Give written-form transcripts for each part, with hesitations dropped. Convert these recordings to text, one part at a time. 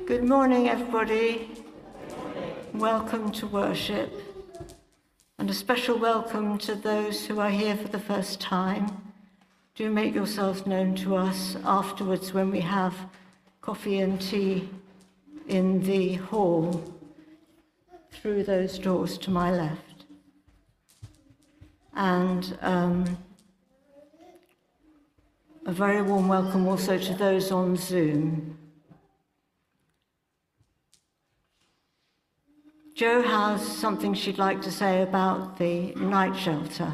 Good morning, everybody. Welcome to worship, and a special welcome to those who are here for the first time. Do make yourselves known to us afterwards when we have coffee and tea in the hall through those doors to my left. And a very warm welcome also to those on Zoom. Jo has something she'd like to say about the night shelter.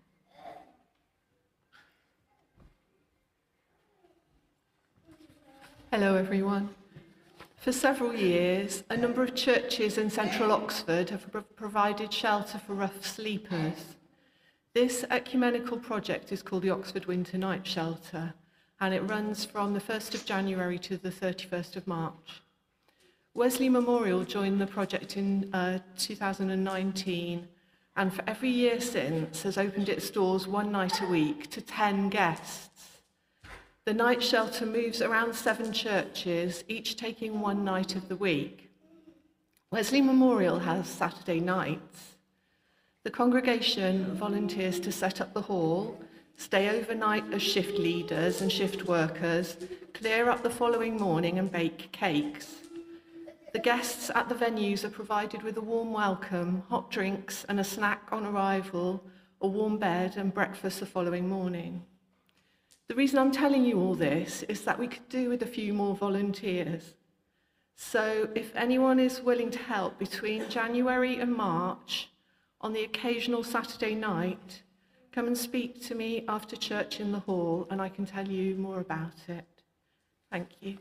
Hello everyone. For several years, a number of churches in central Oxford have provided shelter for rough sleepers. This ecumenical project is called the Oxford Winter Night Shelter, and it runs from the 1st of January to the 31st of March. Wesley Memorial joined the project in 2019, and for every year since has opened its doors one night a week to 10 guests. The night shelter moves around 7 churches, each taking one night of the week. Wesley Memorial has Saturday nights. The congregation volunteers to set up the hall, stay overnight as shift leaders and shift workers, clear up the following morning and bake cakes. The guests at the venues are provided with a warm welcome, hot drinks and a snack on arrival, a warm bed and breakfast the following morning. The reason I'm telling you all this is that we could do with a few more volunteers. So if anyone is willing to help between January and March on the occasional Saturday night, come and speak to me after church in the hall and I can tell you more about it. Thank you.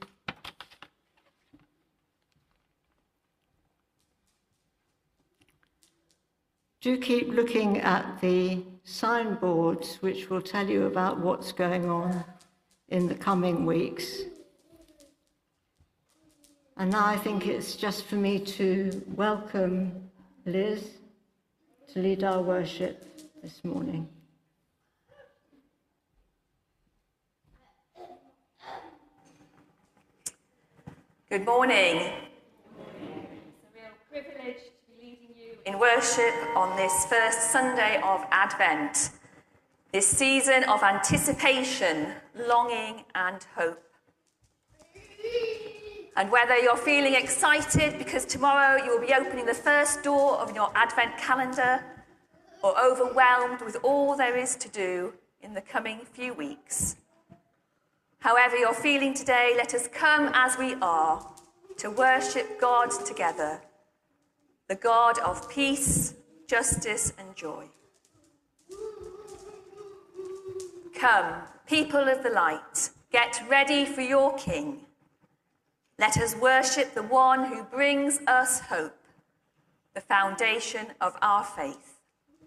Do keep looking at the signboards, which will tell you about what's going on in the coming weeks. And now I think it's just for me to welcome Liz to lead our worship this morning. Good morning. It's a real privilege in worship on this first Sunday of Advent, this season of anticipation, longing and hope. And whether you're feeling excited because tomorrow you will be opening the first door of your Advent calendar, or overwhelmed with all there is to do in the coming few weeks. However you're feeling today, let us come as we are to worship God together, the God of peace, justice and joy. Come, people of the light, get ready for your King. Let us worship the one who brings us hope, the foundation of our faith.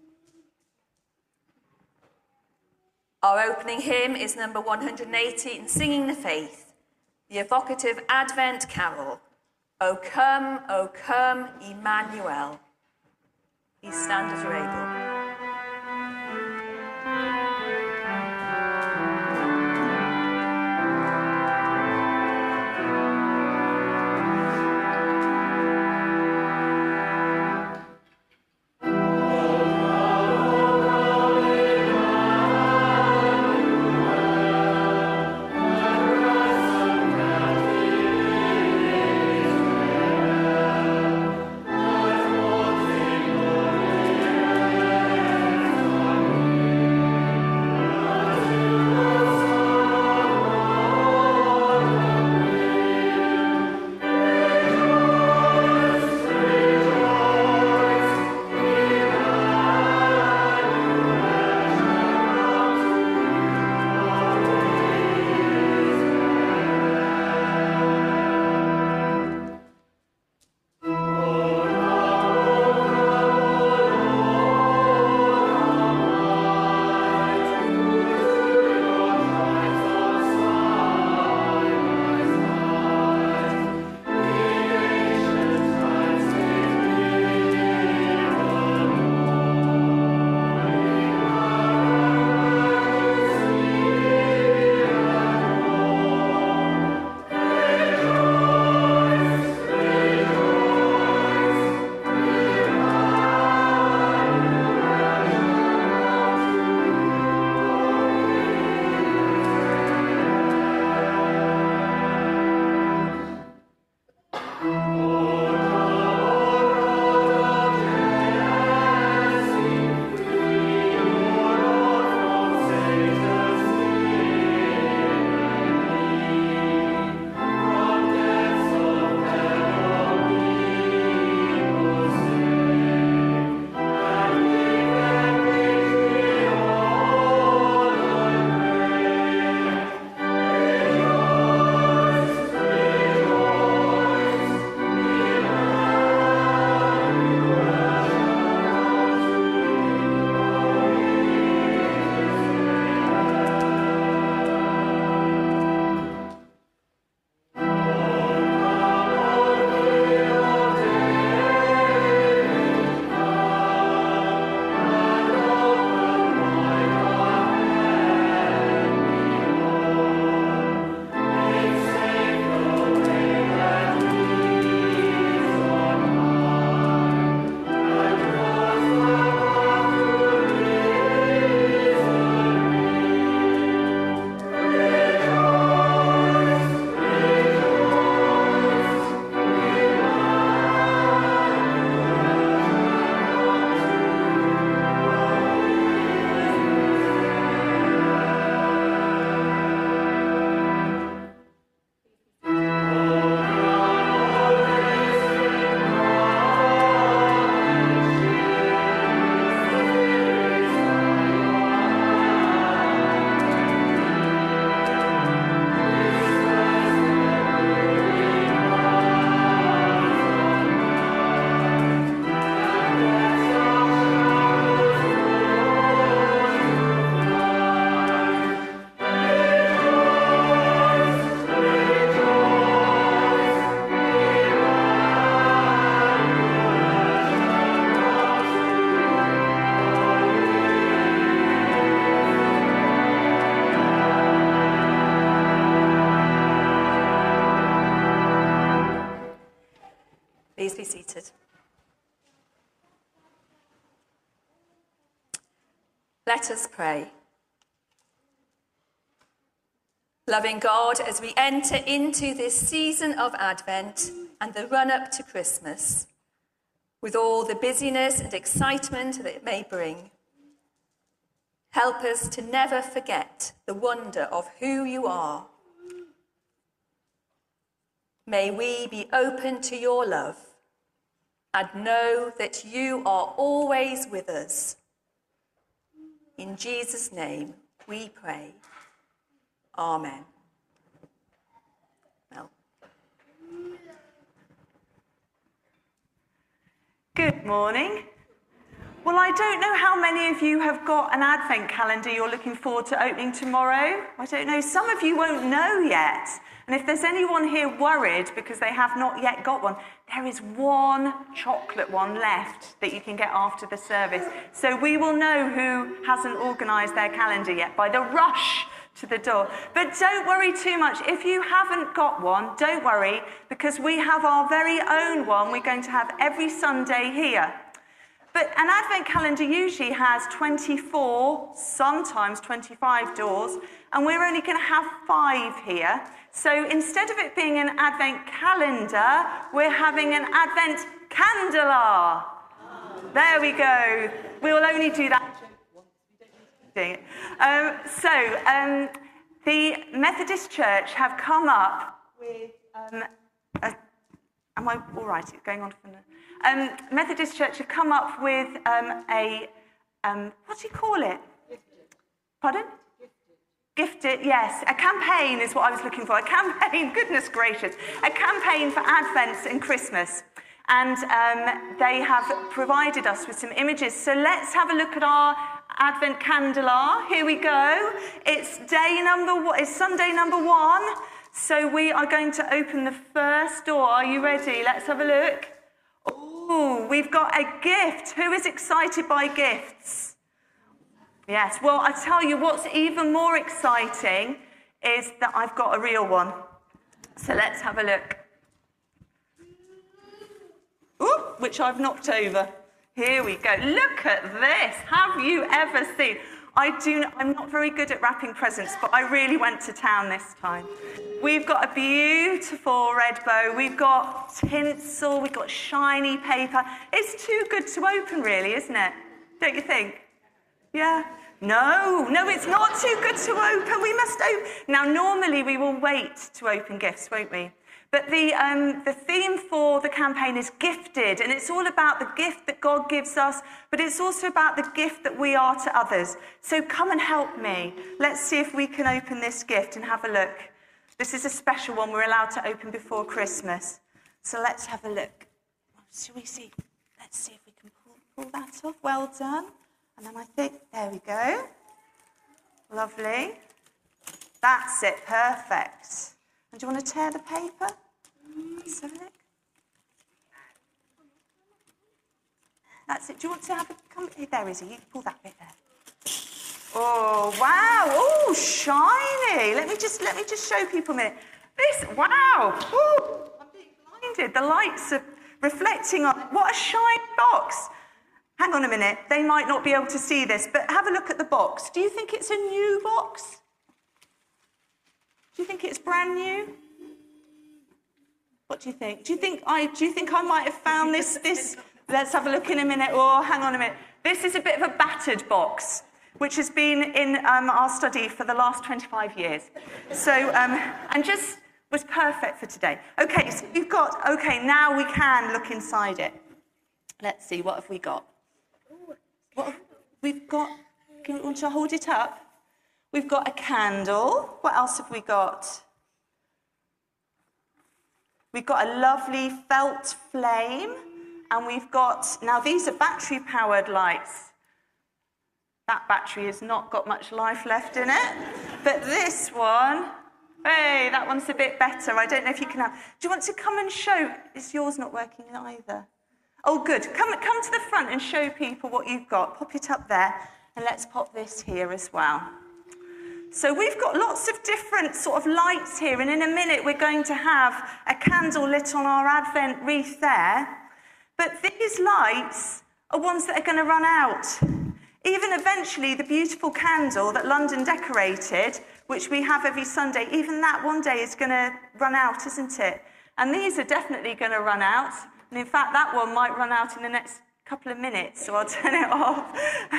Our opening hymn is number 180 in Singing the Faith, the evocative Advent carol, O come, Emmanuel. Please stand as you're able. seated. Let us pray. Loving God, as we enter into this season of Advent and the run-up to Christmas, with all the busyness and excitement that it may bring, help us to never forget the wonder of who you are. May we be open to your love and know that you are always with us. In Jesus' name we pray. Amen. Mel. Good morning. Well, I don't know how many of you have got an Advent calendar you're looking forward to opening tomorrow. I don't know. Some of you won't know yet. And if there's anyone here worried because they have not yet got one, there is one chocolate one left that you can get after the service. So we will know who hasn't organised their calendar yet by the rush to the door. But don't worry too much. If you haven't got one, don't worry, because we have our very own one we're going to have every Sunday here. But an Advent calendar usually has 24, sometimes 25 doors, and we're only going to have 5 here. So instead of it being an Advent calendar, we're having an Advent candela. There we go. We will only do that. The Methodist Church have come up with am I all right? It's going on for now. Methodist Church have come up with what do you call it? Pardon? Gifted, yes. A campaign is what I was looking for. A campaign, goodness gracious. A campaign for Advent and Christmas. And they have provided us with some images. So let's have a look at our Advent candela. Here we go. It's Sunday number 1. So we are going to open the first door. Are you ready? Let's have a look. Oh, we've got a gift. Who is excited by gifts? Yes, well, I tell you what's even more exciting is that I've got a real one. So let's have a look. Ooh, which I've knocked over. Here we go. Look at this. Have you ever seen? I'm not very good at wrapping presents, but I really went to town this time. We've got a beautiful red bow. We've got tinsel. We've got shiny paper. It's too good to open, really, isn't it? Don't you think? Yeah. No, it's not too good to open. We must open. Now, normally we will wait to open gifts, won't we? But the theme for the campaign is gifted, and it's all about the gift that God gives us, but it's also about the gift that we are to others. So come and help me. Let's see if we can open this gift and have a look. This is a special one we're allowed to open before Christmas. So let's have a look. Shall we see? Let's see if we can pull that off. Well done. And then I think, there we go. Lovely. That's it, perfect. And do you want to tear the paper? Let's have a look. That's it. Do you want to have a come? There is he. You can pull that bit there. Oh wow! Oh, shiny. Let me just show people a minute. This wow! Ooh, I'm being blinded. The lights are reflecting on. What a shiny box! Hang on a minute. They might not be able to see this, but have a look at the box. Do you think it's a new box? Do you think it's brand new? What do you think? Do you think I might have found this? Let's have a look in a minute. Oh, hang on a minute. This is a bit of a battered box, which has been in our study for the last 25 years. So, and just was perfect for today. Okay, so now we can look inside it. Let's see, what have we got? We've got, do you want to hold it up? We've got a candle. What else have we got? We've got a lovely felt flame. And we've got, now these are battery-powered lights. That battery has not got much life left in it. But this one, hey, that one's a bit better. I don't know if you can have, do you want to come and show? Is yours not working either? Oh, good. Come to the front and show people what you've got. Pop it up there. And let's pop this here as well. So we've got lots of different sort of lights here. And in a minute, we're going to have a candle lit on our Advent wreath there. But these lights are ones that are going to run out. Even eventually, the beautiful candle that London decorated, which we have every Sunday, even that one day is going to run out, isn't it? And these are definitely going to run out. And in fact, that one might run out in the next couple of minutes, so I'll turn it off.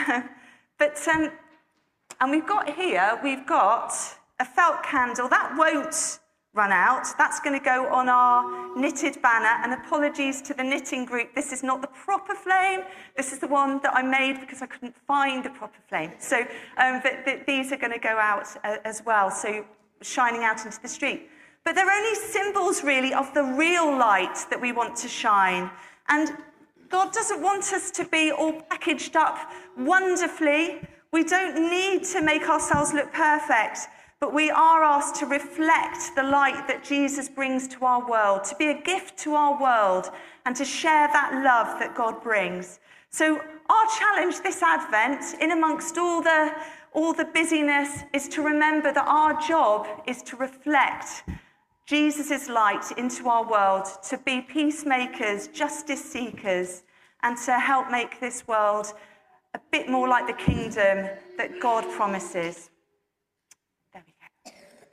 And we've got a felt candle. That won't run out. That's going to go on our knitted banner. And apologies to the knitting group, this is not the proper flame. This is the one that I made because I couldn't find the proper flame. So these are going to go out as well, so shining out into the street. But they're only symbols, really, of the real light that we want to shine. And God doesn't want us to be all packaged up wonderfully. We don't need to make ourselves look perfect. But we are asked to reflect the light that Jesus brings to our world, to be a gift to our world, and to share that love that God brings. So our challenge this Advent, in amongst all the busyness, is to remember that our job is to reflect Jesus' light into our world, to be peacemakers, justice seekers, and to help make this world a bit more like the kingdom that God promises. There we go.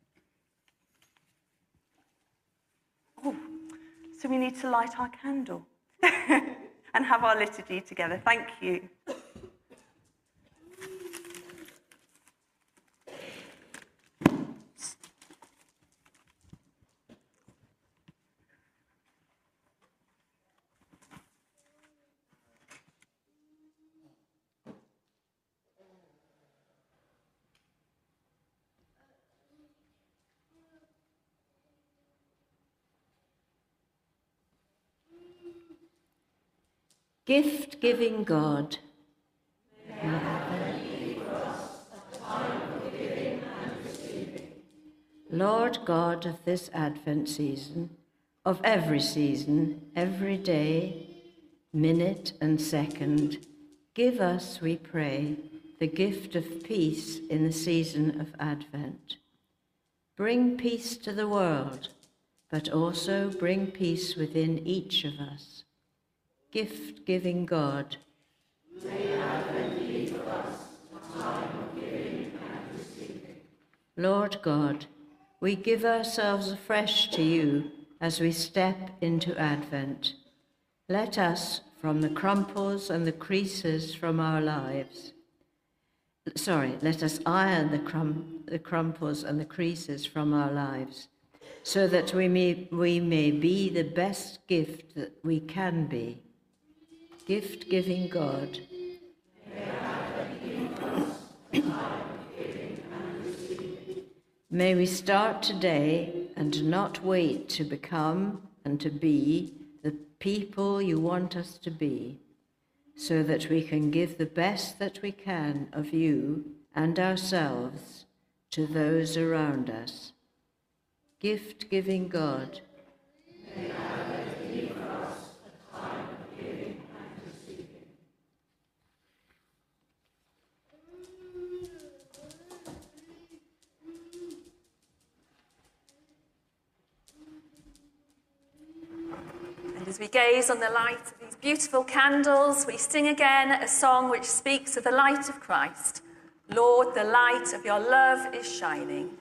Oh, so we need to light our candle and have our liturgy together. Thank you. Gift-giving God, Lord God of this Advent season, of every season, every day, minute and second, give us, we pray, the gift of peace in the season of Advent. Bring peace to the world, but also bring peace within each of us. Gift-giving God, may Advent be for us a time of giving and receiving. Lord God, we give ourselves afresh to you as we step into Advent. Let us, from the crumples and the creases from our lives, let us iron the crumples and the creases from our lives, so that we may be the best gift that we can be. Gift-giving God, may we start today and not wait to become and to be the people you want us to be, so that we can give the best that we can of you and ourselves to those around us. Gift-giving God, may Advent be for us a time of giving and receiving. And as we gaze on the light of these beautiful candles, we sing again a song which speaks of the light of Christ. Lord, the light of your love is shining.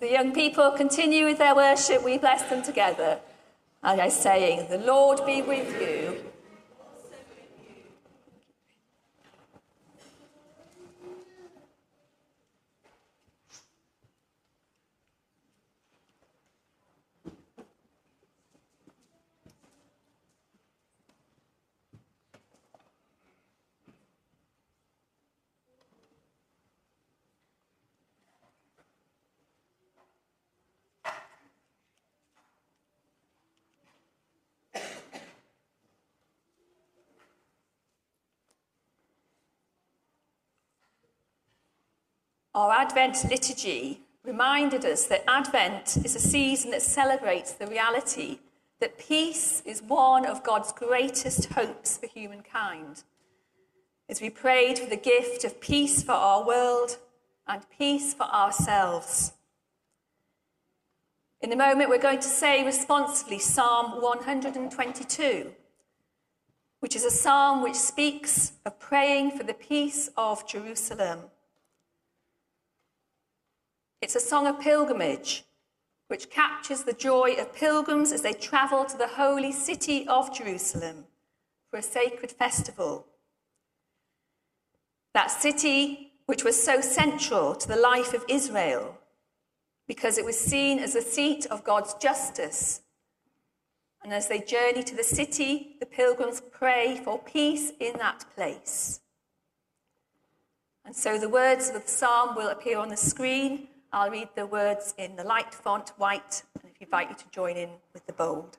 the young people continue with their worship, we bless them together by saying, "The Lord be with you." Our Advent liturgy reminded us that Advent is a season that celebrates the reality that peace is one of God's greatest hopes for humankind. As we prayed for the gift of peace for our world and peace for ourselves. In a moment, we're going to say responsively Psalm 122, which is a psalm which speaks of praying for the peace of Jerusalem. It's a song of pilgrimage, which captures the joy of pilgrims as they travel to the holy city of Jerusalem for a sacred festival. That city which was so central to the life of Israel, because it was seen as the seat of God's justice. And as they journey to the city, the pilgrims pray for peace in that place. And so the words of the psalm will appear on the screen. I'll read the words in the light font, white, and I invite you to join in with the bold.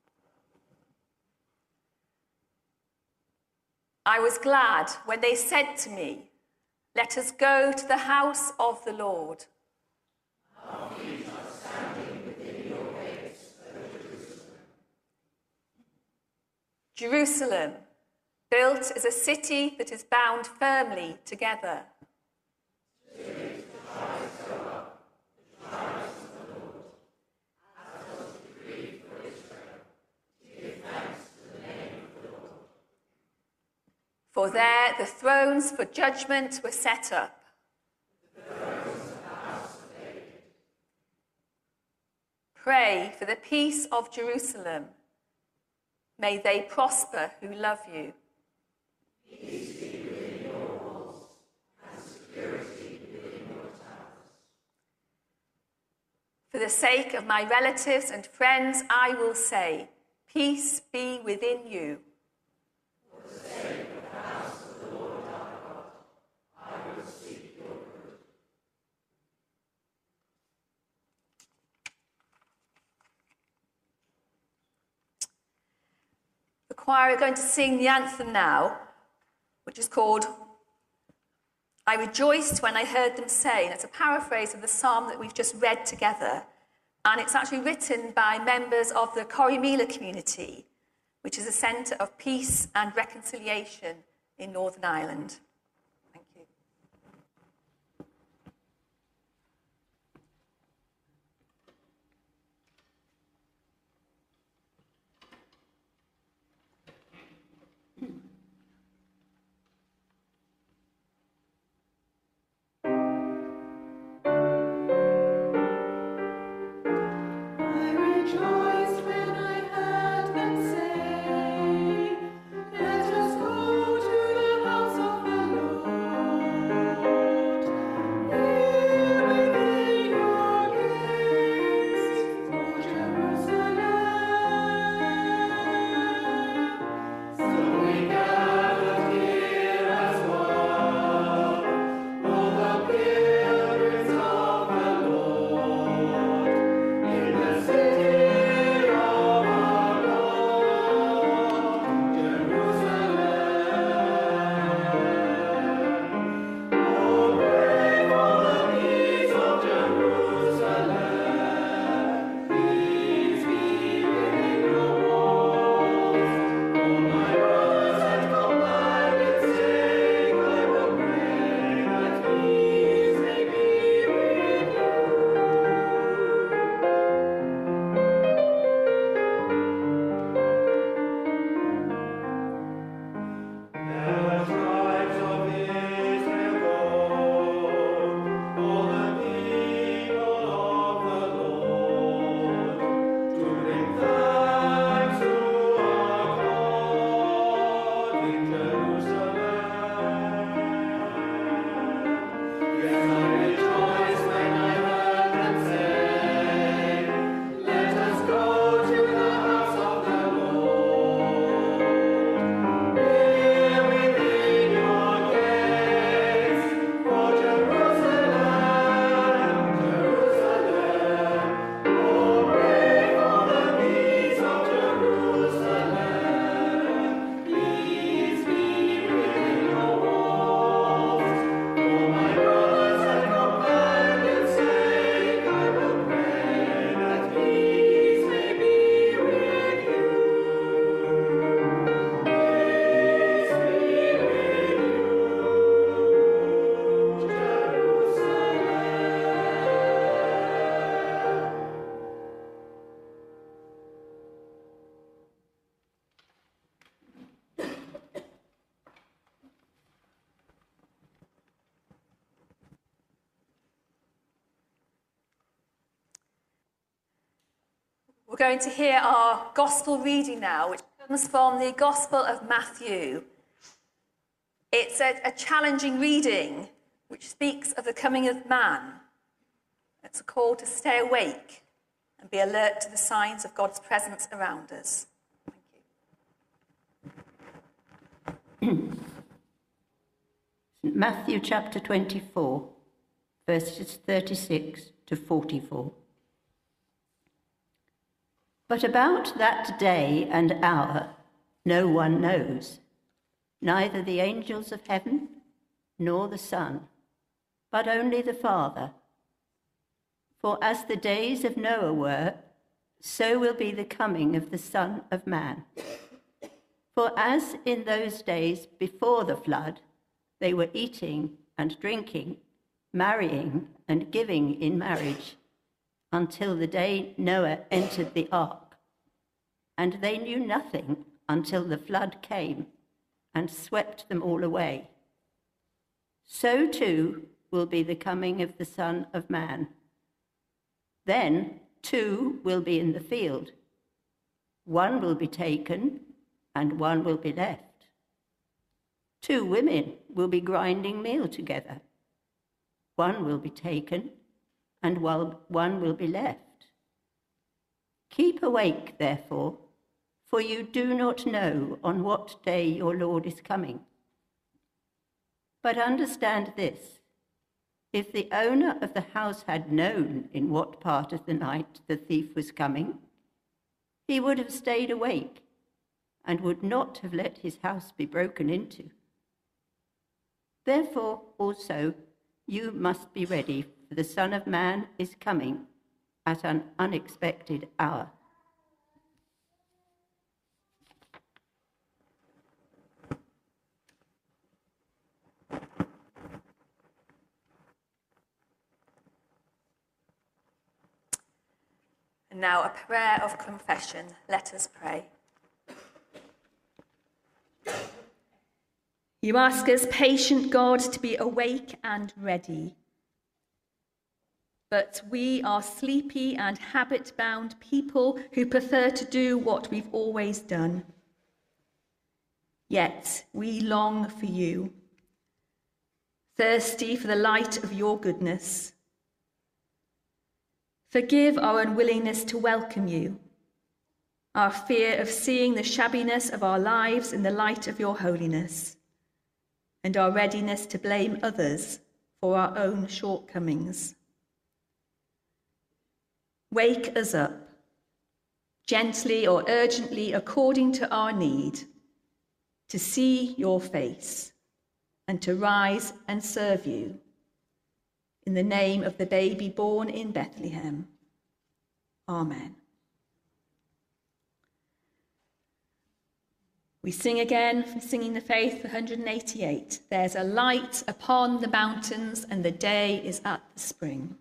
I was glad when they said to me, "Let us go to the house of the Lord." Our feet are standing within your gates, O Jerusalem. Jerusalem, built as a city that is bound firmly together. For there the thrones for judgment were set up. Pray for the peace of Jerusalem. May they prosper who love you. Peace be within your walls and security within your towers. For the sake of my relatives and friends, I will say, peace be within you. The choir are going to sing the anthem now, which is called "I Rejoiced When I Heard Them Say." And it's a paraphrase of the psalm that we've just read together. And it's actually written by members of the Corrymeela community, which is a centre of peace and reconciliation in Northern Ireland. Thank you. Let us go to the house of the We're going to hear our gospel reading now, which comes from the Gospel of Matthew. It's a challenging reading which speaks of the coming of man. It's a call to stay awake and be alert to the signs of God's presence around us. Thank you. Matthew chapter 24, verses 36 to 44. But about that day and hour no one knows, neither the angels of heaven nor the Son, but only the Father. For as the days of Noah were, so will be the coming of the Son of Man. For as in those days before the flood, they were eating and drinking, marrying and giving in marriage, until the day Noah entered the ark. And they knew nothing until the flood came and swept them all away. So too will be the coming of the Son of Man. Then 2 will be in the field. 1 will be taken and 1 will be left. 2 women will be grinding meal together. 1 will be taken and 1 will be left. Keep awake, therefore, for you do not know on what day your Lord is coming. But understand this, if the owner of the house had known in what part of the night the thief was coming, he would have stayed awake and would not have let his house be broken into. Therefore also you must be ready, for the Son of Man is coming at an unexpected hour. And now a prayer of confession. Let us pray. You ask us, patient God, to be awake and ready. But we are sleepy and habit-bound people who prefer to do what we've always done. Yet we long for you, thirsty for the light of your goodness. Forgive our unwillingness to welcome you, our fear of seeing the shabbiness of our lives in the light of your holiness, and our readiness to blame others for our own shortcomings. Wake us up, gently or urgently according to our need, to see your face and to rise and serve you. In the name of the baby born in Bethlehem. Amen. We sing again from Singing the Faith 188. There's a light upon the mountains and the day is at the spring.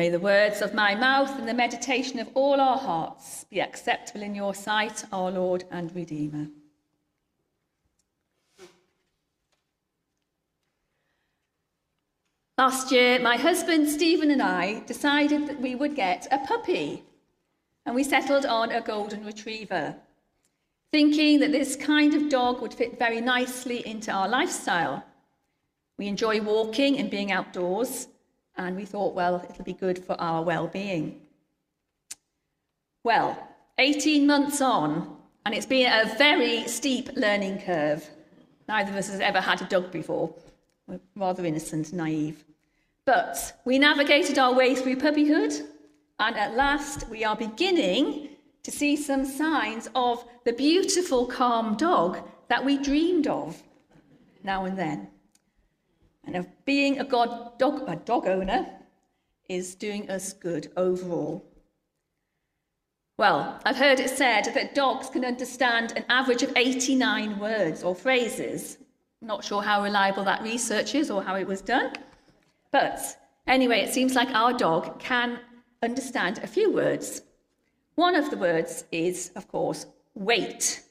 May the words of my mouth and the meditation of all our hearts be acceptable in your sight, our Lord and Redeemer. Last year, my husband Stephen and I decided that we would get a puppy, and we settled on a golden retriever, thinking that this kind of dog would fit very nicely into our lifestyle. We enjoy walking and being outdoors, and we thought, well, it'll be good for our well-being. Well, 18 months on, and it's been a very steep learning curve. Neither of us has ever had a dog before. We're rather innocent and naive. But we navigated our way through puppyhood, and at last we are beginning to see some signs of the beautiful, calm dog that we dreamed of now and then. And of being a dog owner is doing us good overall. Well, I've heard it said that dogs can understand an average of 89 words or phrases. I'm not sure how reliable that research is or how it was done. But anyway, it seems like our dog can understand a few words. One of the words is, of course, wait.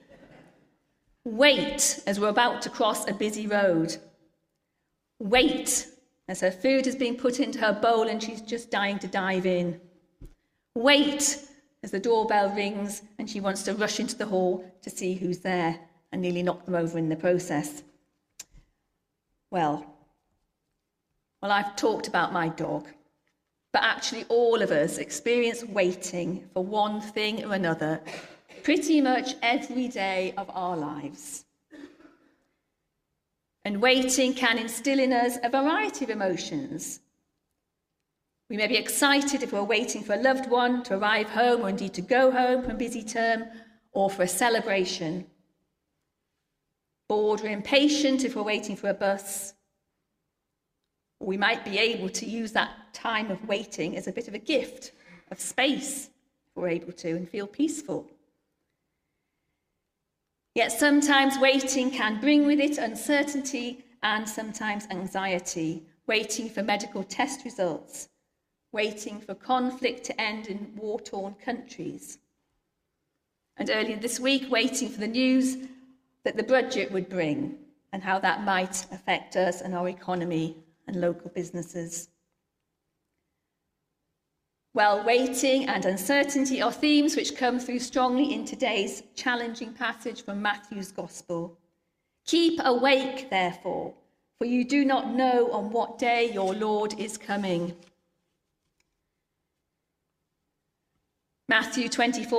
Wait as we're about to cross a busy road. Wait as her food is being put into her bowl and she's just dying to dive in. Wait as the doorbell rings and she wants to rush into the hall to see who's there and nearly knock them over in the process. Well, I've talked about my dog, but actually all of us experience waiting for one thing or another pretty much every day of our lives. And waiting can instill in us a variety of emotions. We may be excited if we're waiting for a loved one to arrive home or indeed to go home from a busy term or for a celebration. Bored or impatient if we're waiting for a bus. Or we might be able to use that time of waiting as a bit of a gift of space if we're able to and feel peaceful. Yet sometimes waiting can bring with it uncertainty and sometimes anxiety, waiting for medical test results, waiting for conflict to end in war-torn countries. And earlier this week, waiting for the news that the budget would bring and how that might affect us and our economy and local businesses. Well, waiting and uncertainty are themes which come through strongly in today's challenging passage from Matthew's Gospel. Keep awake, therefore, for you do not know on what day your Lord is coming. Matthew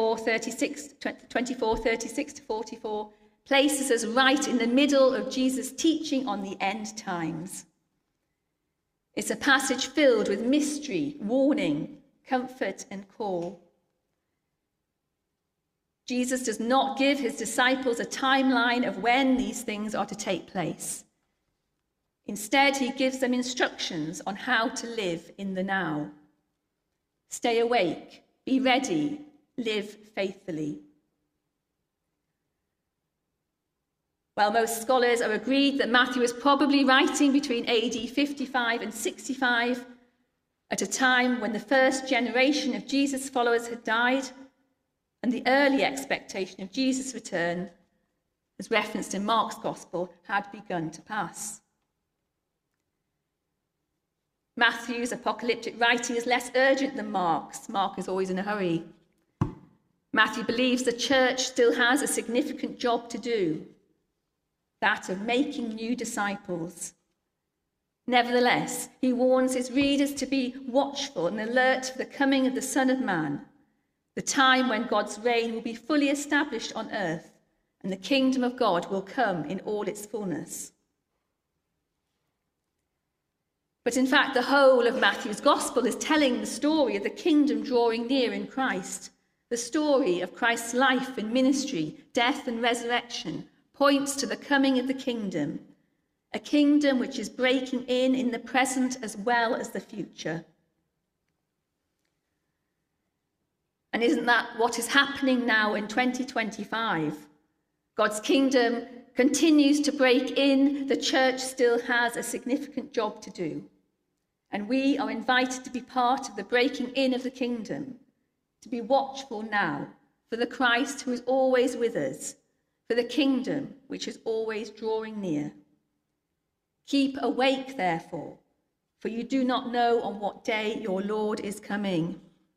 24:36-44 places us right in the middle of Jesus' teaching on the end times. It's a passage filled with mystery, warning, comfort and call. Jesus does not give his disciples a timeline of when these things are to take place. Instead, he gives them instructions on how to live in the now. Stay awake, be ready, live faithfully. Well, most scholars are agreed that Matthew was probably writing between AD 55 and 65, at a time when the first generation of Jesus' followers had died and the early expectation of Jesus' return, as referenced in Mark's Gospel, had begun to pass. Matthew's apocalyptic writing is less urgent than Mark's. Mark is always in a hurry. Matthew believes the church still has a significant job to do, that of making new disciples. Nevertheless, he warns his readers to be watchful and alert for the coming of the Son of Man, the time when God's reign will be fully established on earth and the kingdom of God will come in all its fullness. But in fact, the whole of Matthew's Gospel is telling the story of the kingdom drawing near in Christ. The story of Christ's life and ministry, death and resurrection, points to the coming of the kingdom, a kingdom which is breaking in the present as well as the future. And isn't that what is happening now in 2025? God's kingdom continues to break in. The church still has a significant job to do. And we are invited to be part of the breaking in of the kingdom, to be watchful now for the Christ who is always with us, for the kingdom which is always drawing near. Keep awake, therefore, for you do not know on what day your Lord is coming.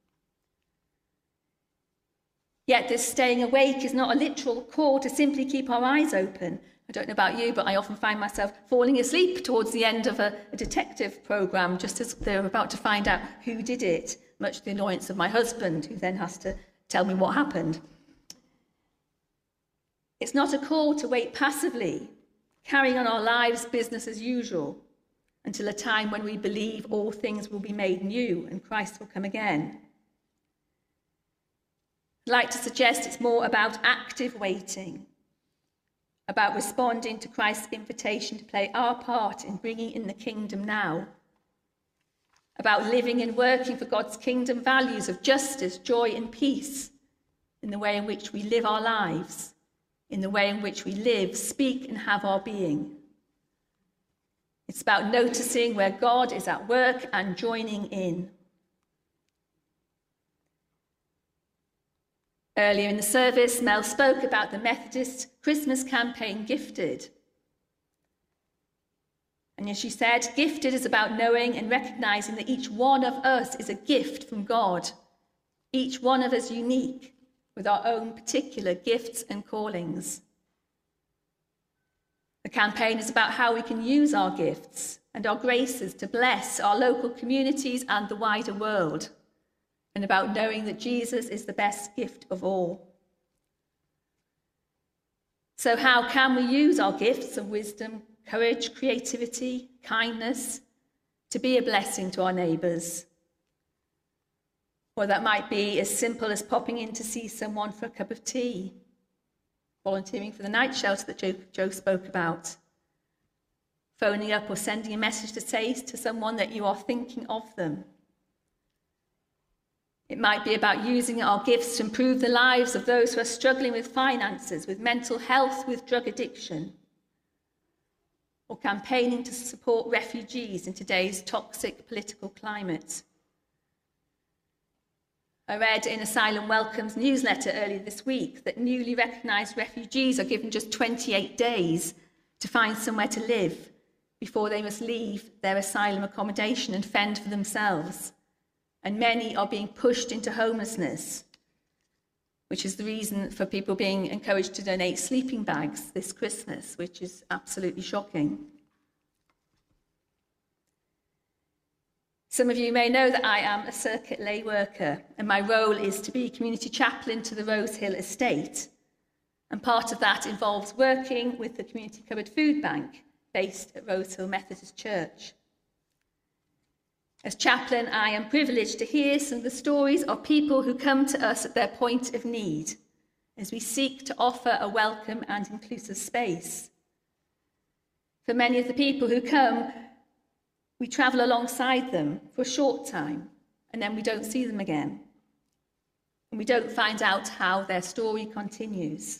Yet this staying awake is not a literal call to simply keep our eyes open. I don't know about you, but I often find myself falling asleep towards the end of a detective programme, just as they're about to find out who did it, much to the annoyance of my husband, who then has to tell me what happened. It's not a call to wait passively, carrying on our lives business as usual, until a time when we believe all things will be made new and Christ will come again. I'd like to suggest it's more about active waiting, about responding to Christ's invitation to play our part in bringing in the kingdom now, about living and working for God's kingdom values of justice, joy, and peace in the way in which we live our lives, in the way in which we live, speak, and have our being. It's about noticing where God is at work and joining in. Earlier in the service, Mel spoke about the Methodist Christmas campaign, Gifted. And as she said, Gifted is about knowing and recognising that each one of us is a gift from God, each one of us unique, with our own particular gifts and callings. The campaign is about how we can use our gifts and our graces to bless our local communities and the wider world, and about knowing that Jesus is the best gift of all. So how can we use our gifts of wisdom, courage, creativity, kindness to be a blessing to our neighbours? Or that might be as simple as popping in to see someone for a cup of tea, volunteering for the night shelter that Joe spoke about, phoning up or sending a message to say to someone that you are thinking of them. It might be about using our gifts to improve the lives of those who are struggling with finances, with mental health, with drug addiction, or campaigning to support refugees in today's toxic political climate. I read in Asylum Welcome's newsletter earlier this week that newly recognised refugees are given just 28 days to find somewhere to live before they must leave their asylum accommodation and fend for themselves. And many are being pushed into homelessness, which is the reason for people being encouraged to donate sleeping bags this Christmas, which is absolutely shocking. Some of you may know that I am a circuit lay worker, and my role is to be community chaplain to the Rose Hill estate. And part of that involves working with the Community Cupboard Food Bank, based at Rose Hill Methodist Church. As chaplain, I am privileged to hear some of the stories of people who come to us at their point of need, as we seek to offer a welcome and inclusive space. For many of the people who come, we travel alongside them for a short time, and then we don't see them again. And we don't find out how their story continues.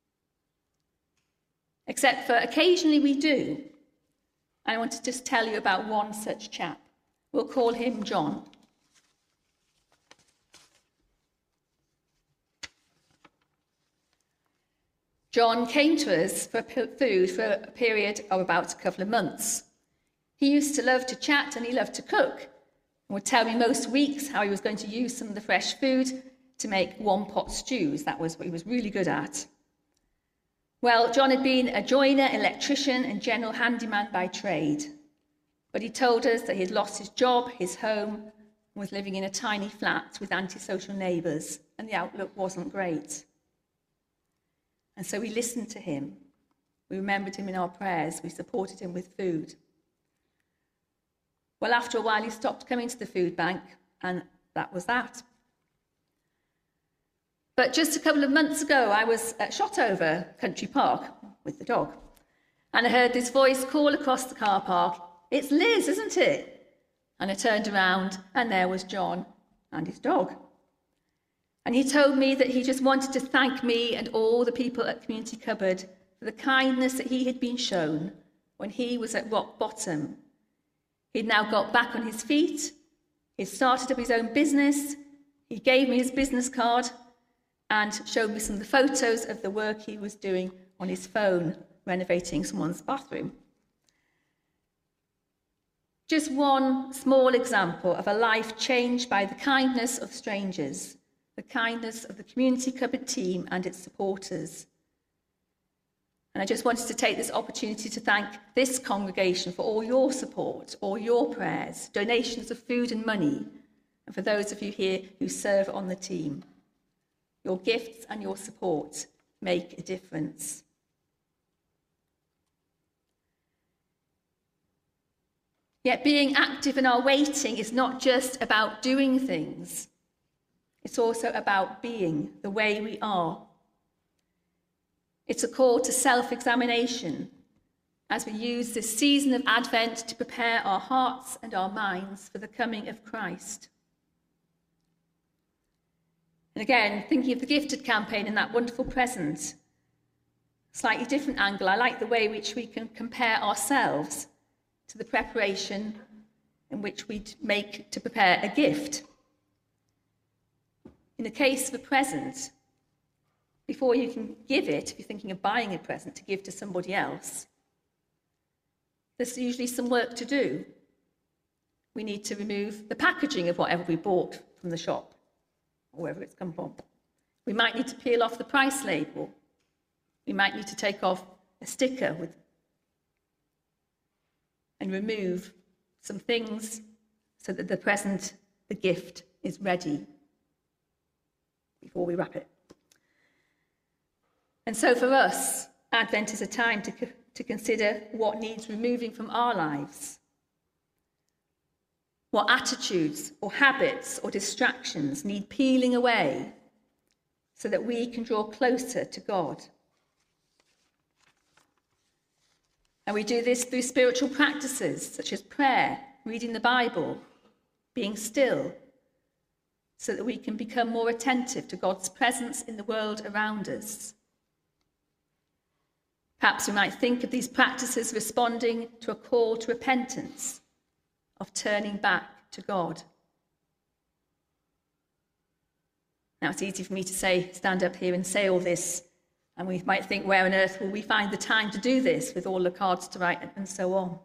Except for occasionally we do. I want to just tell you about one such chap. We'll call him John. John came to us for food for a period of about a couple of months. He used to love to chat and he loved to cook, and would tell me most weeks how he was going to use some of the fresh food to make one-pot stews. That was what he was really good at. Well, John had been a joiner, electrician, and general handyman by trade. But he told us that he had lost his job, his home, and was living in a tiny flat with antisocial neighbours, and the outlook wasn't great. And so we listened to him. We remembered him in our prayers. We supported him with food. Well, after a while, he stopped coming to the food bank, and that was that. But just a couple of months ago, I was at Shotover Country Park with the dog, and I heard this voice call across the car park, "It's Liz, isn't it?" And I turned around, and there was John and his dog. And he told me that he just wanted to thank me and all the people at Community Cupboard for the kindness that he had been shown when he was at rock bottom. He'd now got back on his feet. He'd started up his own business. He gave me his business card and showed me some of the photos of the work he was doing on his phone, renovating someone's bathroom. Just one small example of a life changed by the kindness of strangers, the kindness of the Community Cupboard team and its supporters. And I just wanted to take this opportunity to thank this congregation for all your support, all your prayers, donations of food and money, and for those of you here who serve on the team. Your gifts and your support make a difference. Yet being active in our waiting is not just about doing things. It's also about being the way we are. It's a call to self-examination as we use this season of Advent to prepare our hearts and our minds for the coming of Christ. And again, thinking of the Gifted campaign and that wonderful present, slightly different angle. I like the way in which we can compare ourselves to the preparation in which we make to prepare a gift. In the case of a present, before you can give it, if you're thinking of buying a present to give to somebody else, there's usually some work to do. We need to remove the packaging of whatever we bought from the shop, or wherever it's come from. We might need to peel off the price label. We might need to take off a sticker and remove some things so that the present, the gift, is ready before we wrap it. And so for us, Advent is a time to consider what needs removing from our lives. What attitudes or habits or distractions need peeling away so that we can draw closer to God. And we do this through spiritual practices such as prayer, reading the Bible, being still, so that we can become more attentive to God's presence in the world around us. Perhaps we might think of these practices responding to a call to repentance, of turning back to God. Now, it's easy for me to stand up here and say all this, and we might think, where on earth will we find the time to do this with all the cards to write and so on?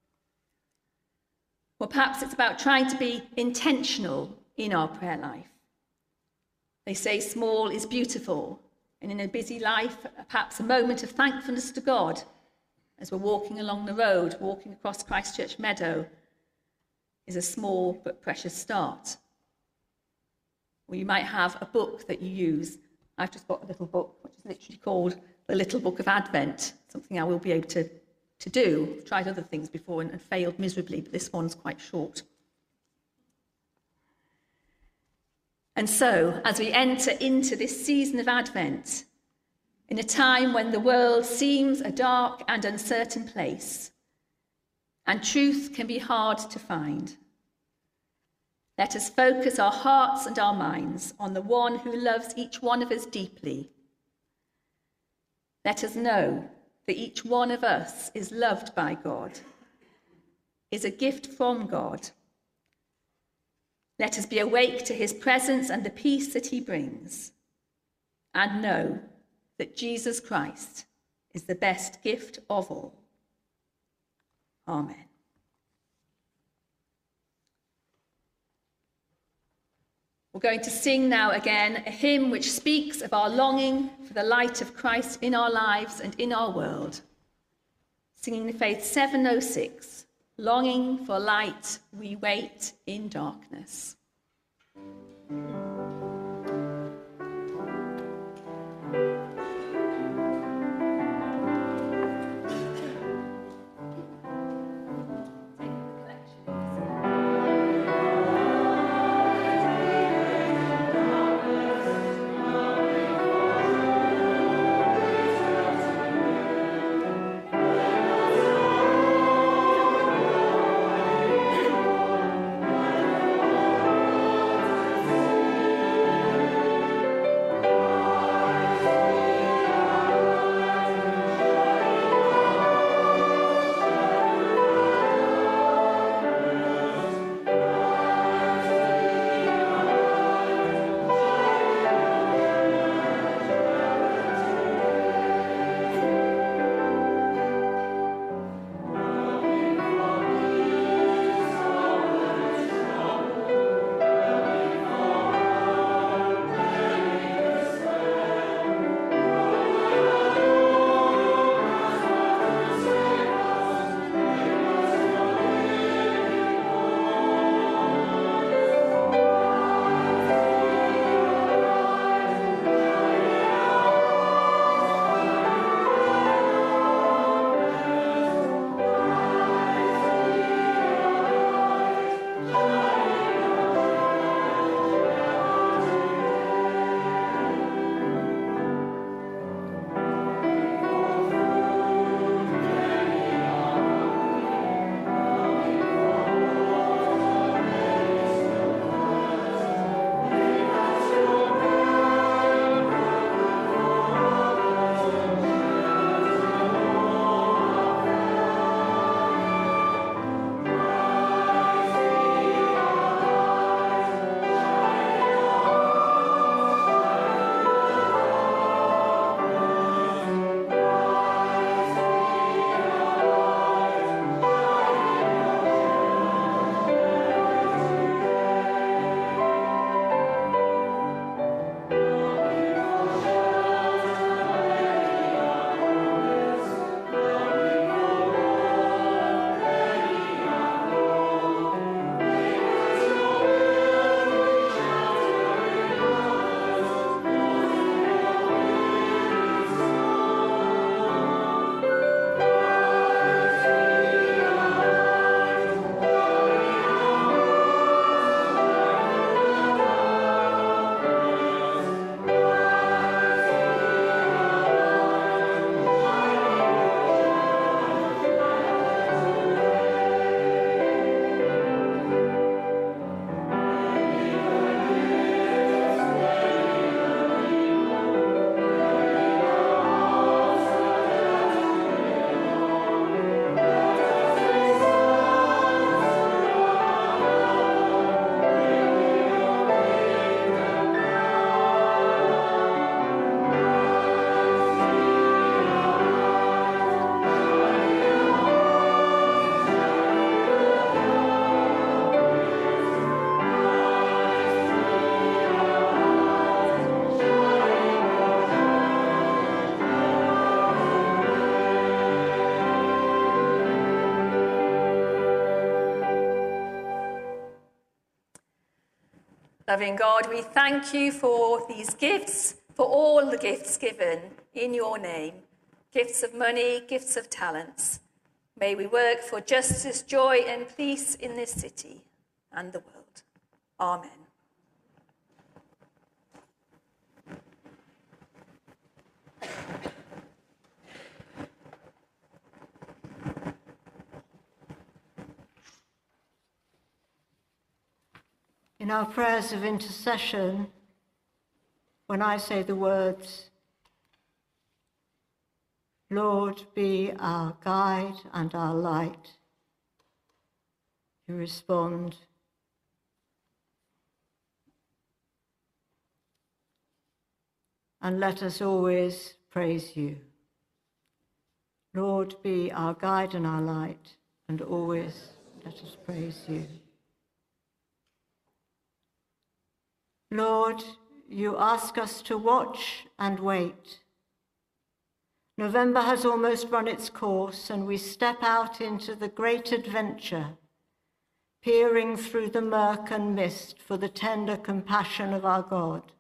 Well, perhaps it's about trying to be intentional in our prayer life. They say small is beautiful, and in a busy life, perhaps a moment of thankfulness to God as we're walking along the road, walking across Christchurch Meadow, is a small but precious start. Or you might have a book that you use. I've just got a little book, which is literally called The Little Book of Advent, something I will be able to do. I've tried other things before and failed miserably, but this one's quite short. And so, as we enter into this season of Advent, in a time when the world seems a dark and uncertain place, and truth can be hard to find, let us focus our hearts and our minds on the one who loves each one of us deeply. Let us know that each one of us is loved by God, is a gift from God. Let us be awake to his presence and the peace that he brings, and know that Jesus Christ is the best gift of all. Amen. We're going to sing now again a hymn which speaks of our longing for the light of Christ in our lives and in our world. Singing the Faith 706, Longing for Light, We Wait in Darkness. Amen. Loving God, we thank you for these gifts, for all the gifts given in your name, gifts of money, gifts of talents. May we work for justice, joy and peace in this city and the world. Amen. In our prayers of intercession, when I say the words, Lord, be our guide and our light, you respond, and let us always praise you. Lord, be our guide and our light, and always let us praise you. Lord, you ask us to watch and wait. November has almost run its course, and we step out into the great adventure, peering through the murk and mist for the tender compassion of our God.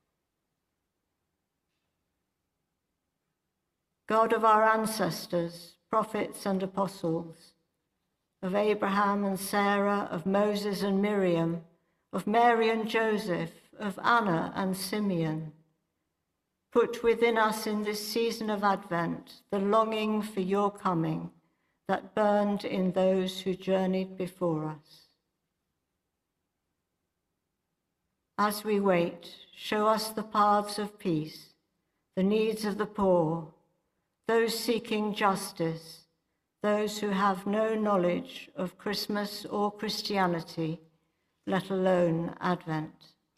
God of our ancestors, prophets and apostles, of Abraham and Sarah, of Moses and Miriam, of Mary and Joseph, of Anna and Simeon, put within us in this season of Advent the longing for your coming that burned in those who journeyed before us. As we wait, show us the paths of peace, the needs of the poor, those seeking justice, those who have no knowledge of Christmas or Christianity, let alone Advent.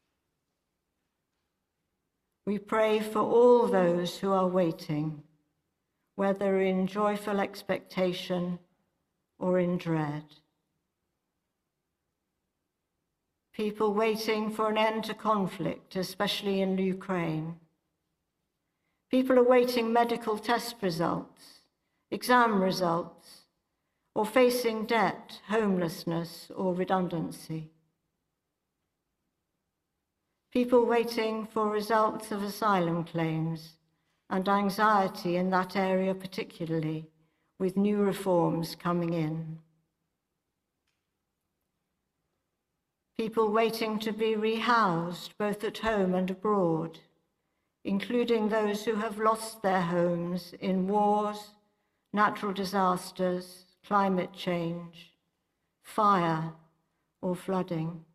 We pray for all those who are waiting, whether in joyful expectation or in dread. People waiting for an end to conflict, especially in Ukraine. People awaiting medical test results, exam results, or facing debt, homelessness, or redundancy. People waiting for results of asylum claims and anxiety in that area particularly, with new reforms coming in. People waiting to be rehoused both at home and abroad, including those who have lost their homes in wars, natural disasters, climate change, fire, or flooding.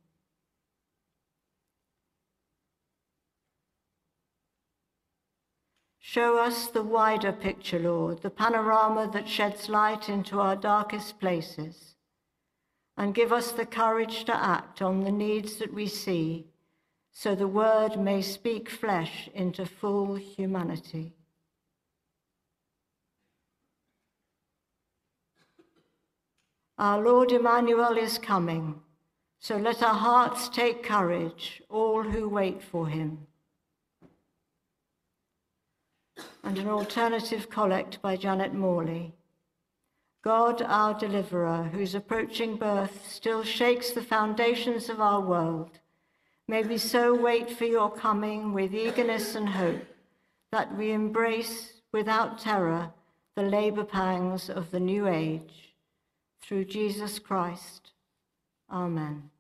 Show us the wider picture, Lord, the panorama that sheds light into our darkest places, and give us the courage to act on the needs that we see, so the word may speak flesh into full humanity. Our Lord Emmanuel is coming, so let our hearts take courage, all who wait for him. And an alternative collect by Janet Morley. God, our deliverer, whose approaching birth still shakes the foundations of our world, may we so wait for your coming with eagerness and hope that we embrace without terror the labor pangs of the new age. Through Jesus Christ. Amen.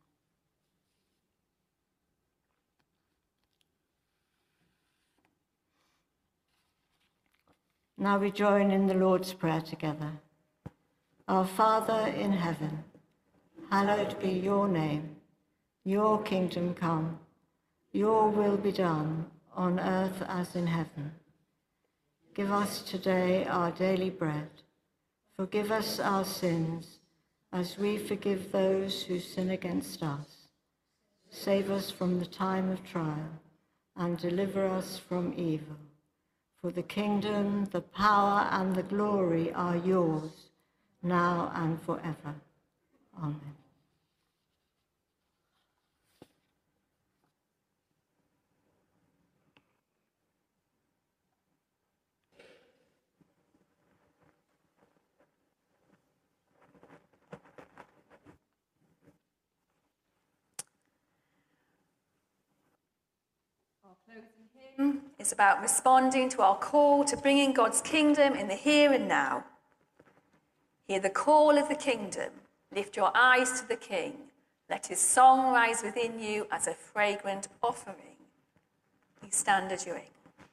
Now we join in the Lord's Prayer together. Our Father in heaven, hallowed be your name. Your kingdom come, your will be done on earth as in heaven. Give us today our daily bread. Forgive us our sins as we forgive those who sin against us. Save us from the time of trial and deliver us from evil. For the kingdom, the power, and the glory are yours, now and forever. Amen. It's about responding to our call to bringing God's kingdom in the here and now. Hear the call of the kingdom. Lift your eyes to the King. Let his song rise within you as a fragrant offering. Please stand as you're able.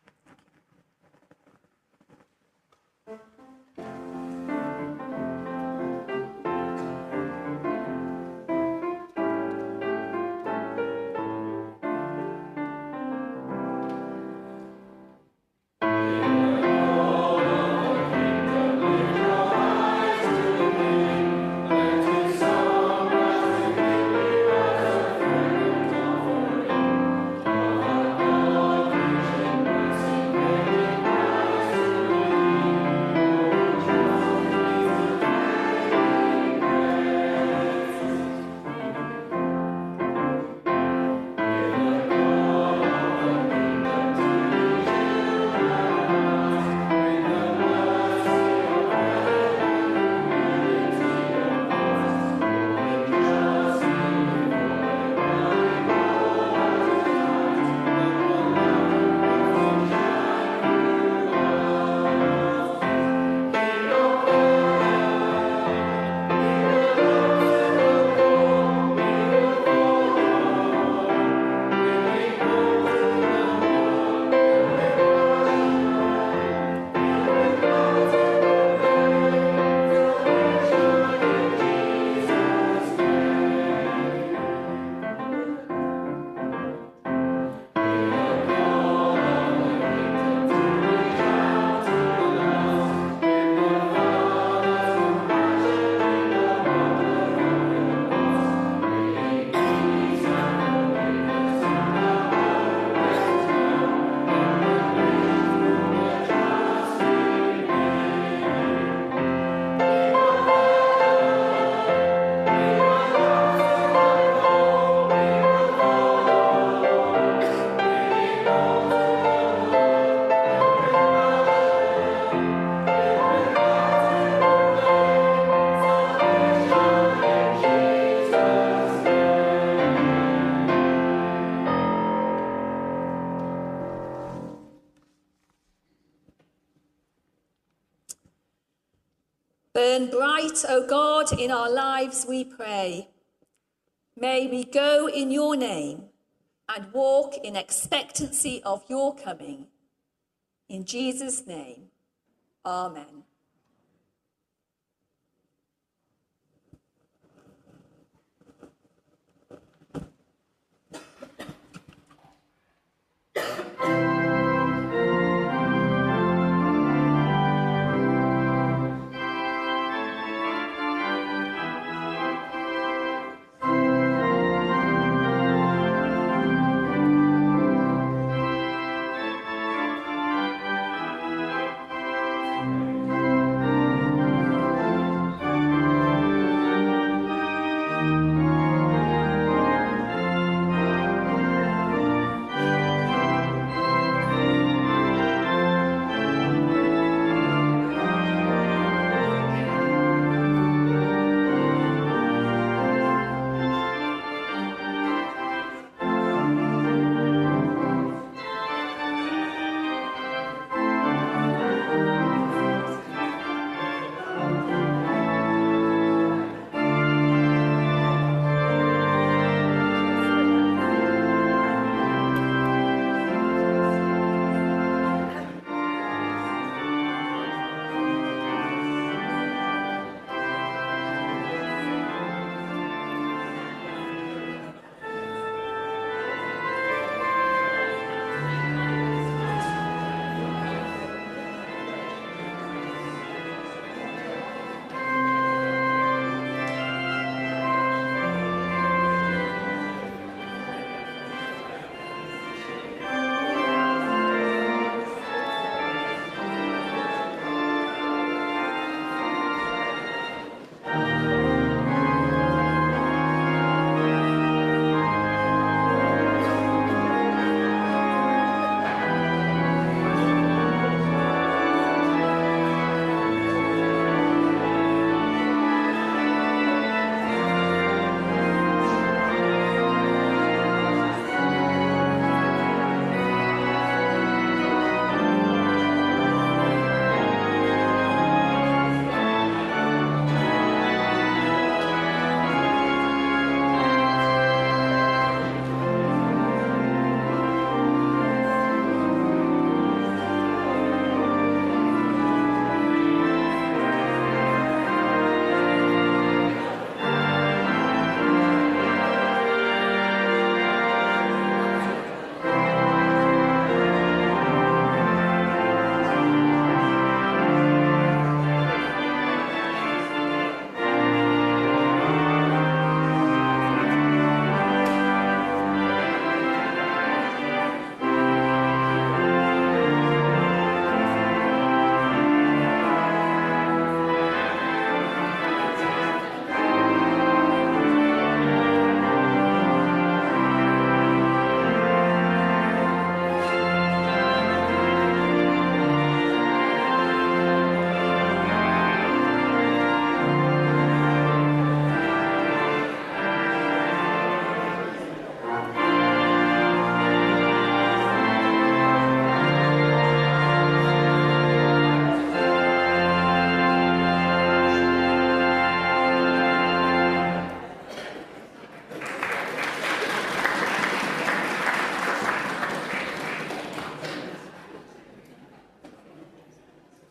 Burn bright, O God, in our lives, we pray. May we go in your name and walk in expectancy of your coming. In Jesus' name, amen.